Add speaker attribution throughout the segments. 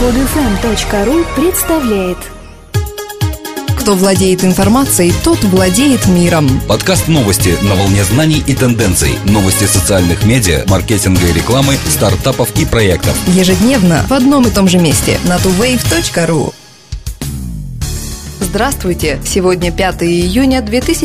Speaker 1: Podfm.ru представляет.
Speaker 2: Кто владеет информацией, тот владеет миром.
Speaker 3: Подкаст новости на волне знаний и тенденций. Новости социальных медиа, маркетинга и рекламы, стартапов и проектов.
Speaker 2: Ежедневно в одном и том же месте на tuwave.ru. Здравствуйте! Сегодня 5 июня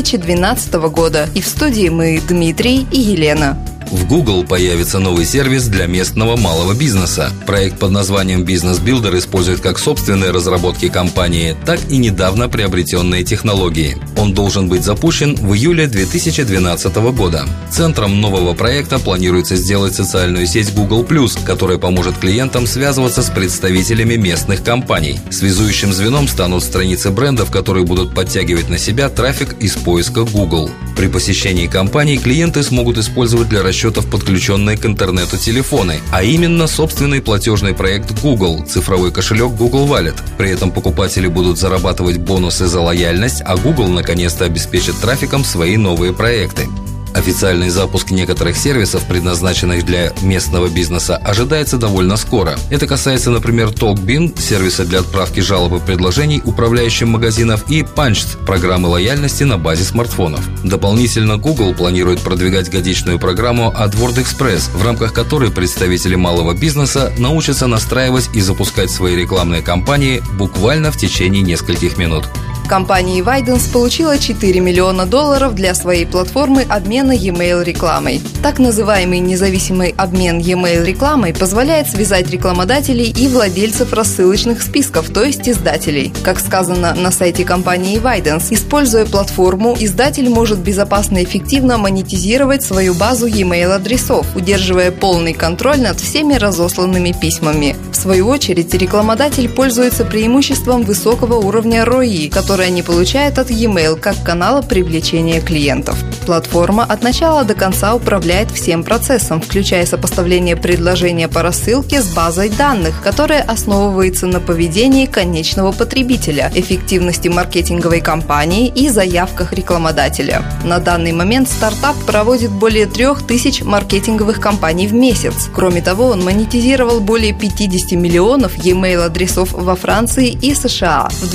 Speaker 2: 2012 года. И в студии мы Дмитрий и Елена.
Speaker 3: В Google появится новый сервис для местного малого бизнеса. Проект под названием Business Builder использует как собственные разработки компании, так и недавно приобретенные технологии. Он должен быть запущен в июле 2012 года. Центром нового проекта планируется сделать социальную сеть Google+, которая поможет клиентам связываться с представителями местных компаний. Связующим звеном станут страницы брендов, которые будут подтягивать на себя трафик из поиска Google. При посещении компаний клиенты смогут использовать для расчетов подключенные к интернету телефоны, а именно собственный платежный проект Google, цифровой кошелек Google Wallet. При этом покупатели будут зарабатывать бонусы за лояльность, а Google наконец-то обеспечит трафиком свои новые проекты. Официальный запуск некоторых сервисов, предназначенных для местного бизнеса, ожидается довольно скоро. Это касается, например, TalkBin, сервиса для отправки жалоб и предложений управляющим магазинов, и Punched, программы лояльности на базе смартфонов. Дополнительно Google планирует продвигать годичную программу AdWord Express, в рамках которой представители малого бизнеса научатся настраивать и запускать свои рекламные кампании буквально в течение нескольких минут.
Speaker 2: Компания Widens получила $4 миллиона для своей платформы обмена e-mail рекламой. Так называемый независимый обмен e-mail рекламой позволяет связать рекламодателей и владельцев рассылочных списков, то есть издателей. Как сказано на сайте компании Widens, используя платформу, издатель может безопасно и эффективно монетизировать свою базу e-mail адресов, удерживая полный контроль над всеми разосланными письмами. В свою очередь, рекламодатель пользуется преимуществом высокого уровня ROI, который они получают от e-mail как канала привлечения клиентов. Платформа от начала до конца управляет всем процессом, включая сопоставление предложения по рассылке с базой данных, которая основывается на поведении конечного потребителя, эффективности маркетинговой кампании и заявках рекламодателя. На данный момент стартап проводит более 3000 маркетинговых кампаний в месяц. Кроме того, он монетизировал более 50 миллионов e-mail адресов во Франции и США. В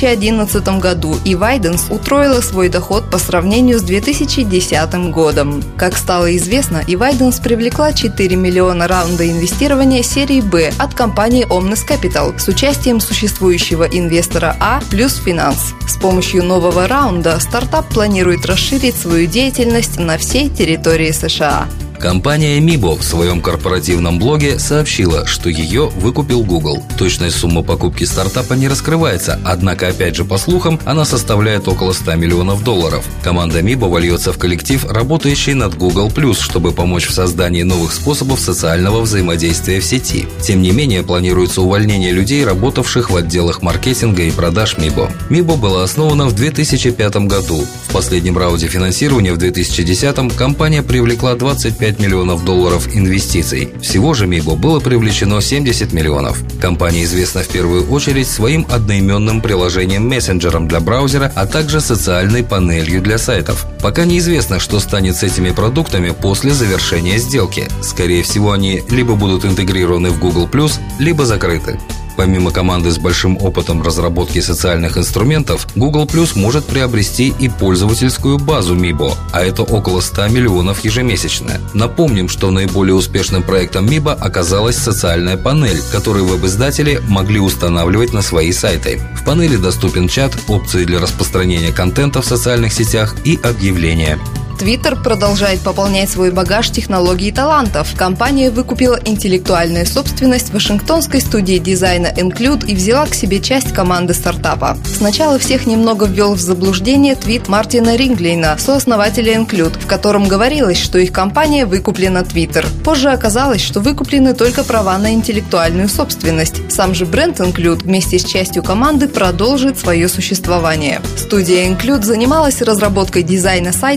Speaker 2: 2011 году Widens утроила свой доход по сравнению с 2010 годом. Как стало известно, Widens привлекла 4 миллиона раунда инвестирования серии «Б» от компании Omnis Capital с участием существующего инвестора А плюс Finance. С помощью нового раунда стартап планирует расширить свою деятельность на всей территории США.
Speaker 3: Компания Mibo в своем корпоративном блоге сообщила, что ее выкупил Google. Точная сумма покупки стартапа не раскрывается, однако, опять же, по слухам, она составляет около $100 миллионов. Команда Mibo вольется в коллектив, работающий над Google+, чтобы помочь в создании новых способов социального взаимодействия в сети. Тем не менее, планируется увольнение людей, работавших в отделах маркетинга и продаж Mibo. Mibo была основана в 2005 году. В последнем раунде финансирования в 2010 компания привлекла $25 миллионов инвестиций. Всего же Mibo было привлечено $70 миллионов. Компания известна в первую очередь своим одноименным приложением-мессенджером для браузера, а также социальной панелью для сайтов. Пока неизвестно, что станет с этими продуктами после завершения сделки. Скорее всего, они либо будут интегрированы в Google+, либо закрыты. Помимо команды с большим опытом разработки социальных инструментов, Google+ может приобрести и пользовательскую базу Mibo, а это около 100 миллионов ежемесячно. Напомним, что наиболее успешным проектом Mibo оказалась социальная панель, которую веб-издатели могли устанавливать на свои сайты. В панели доступен чат, опции для распространения контента в социальных сетях и объявления.
Speaker 2: Twitter продолжает пополнять свой багаж технологий и талантов. Компания выкупила интеллектуальную собственность вашингтонской студии дизайна Include и взяла к себе часть команды стартапа. Сначала всех немного ввел в заблуждение твит Мартина Ринглейна, сооснователя Include, в котором говорилось, что их компания выкуплена Twitter. Позже оказалось, что выкуплены только права на интеллектуальную собственность. Сам же бренд Include вместе с частью команды продолжит свое существование. Студия Include занималась разработкой дизайна сайтов и мобильных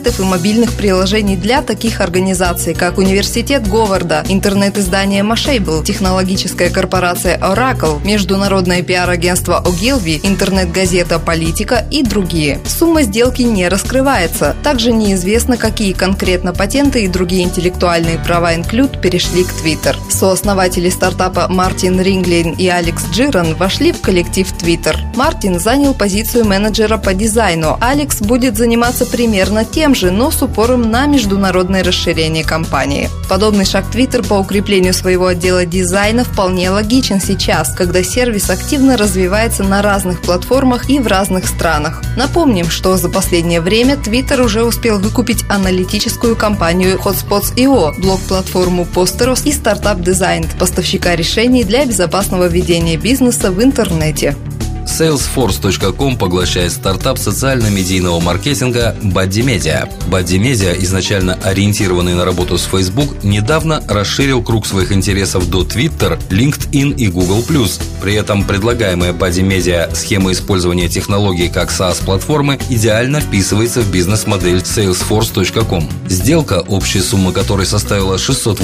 Speaker 2: мобильных приложений для таких организаций, как Университет Говарда, интернет-издание Mashable, технологическая корпорация Oracle, международное пиар-агентство Ogilvy, интернет-газета Политика и другие. Сумма сделки не раскрывается. Также неизвестно, какие конкретно патенты и другие интеллектуальные права Include перешли к Twitter. Сооснователи стартапа Мартин Ринглейн и Алекс Джиран вошли в коллектив Twitter. Мартин занял позицию менеджера по дизайну. Алекс будет заниматься примерно тем же, но с упором на международное расширение компании. Подобный шаг Twitter по укреплению своего отдела дизайна вполне логичен сейчас, когда сервис активно развивается на разных платформах и в разных странах. Напомним, что за последнее время Twitter уже успел выкупить аналитическую компанию Hotspots.io, блог-платформу Posteros и стартап Designed, поставщика решений для безопасного ведения бизнеса в интернете.
Speaker 3: Salesforce.com поглощает стартап социально-медийного маркетинга Buddy Media. Buddy Media, изначально ориентированный на работу с Facebook, недавно расширил круг своих интересов до Twitter, LinkedIn и Google+. При этом предлагаемая Buddy Media схема использования технологий как SaaS-платформы идеально вписывается в бизнес-модель Salesforce.com. Сделка, общая сумма которой составила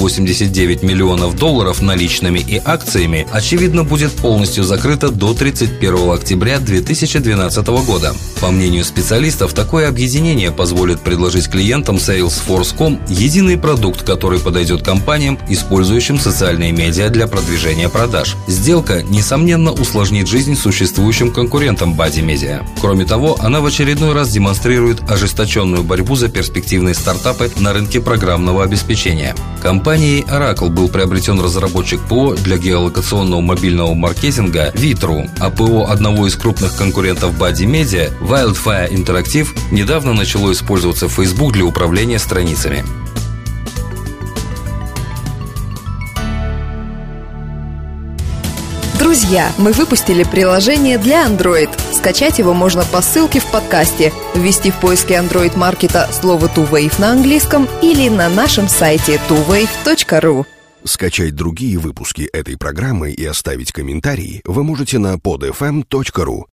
Speaker 3: $689 миллионов наличными и акциями, очевидно, будет полностью закрыта до 31 октября 2012 года. По мнению специалистов, такое объединение позволит предложить клиентам Salesforce.com единый продукт, который подойдет компаниям, использующим социальные медиа для продвижения продаж. Сделка, несомненно, усложнит жизнь существующим конкурентам Buddy Media. Кроме того, она в очередной раз демонстрирует ожесточенную борьбу за перспективные стартапы на рынке программного обеспечения. Компанией Oracle был приобретен разработчик ПО для геолокационного мобильного маркетинга Vitru, а ПО одного из крупных конкурентов Buddy Media, Wildfire Interactive, недавно начало использоваться в Facebook для управления страницами.
Speaker 2: Друзья, мы выпустили приложение для Android. Скачать его можно по ссылке в подкасте, ввести в поиске Android маркета слово TwoWave на английском или на нашем сайте twowave.ru.
Speaker 1: Скачать другие выпуски этой программы и оставить комментарии вы можете на podfm.ru.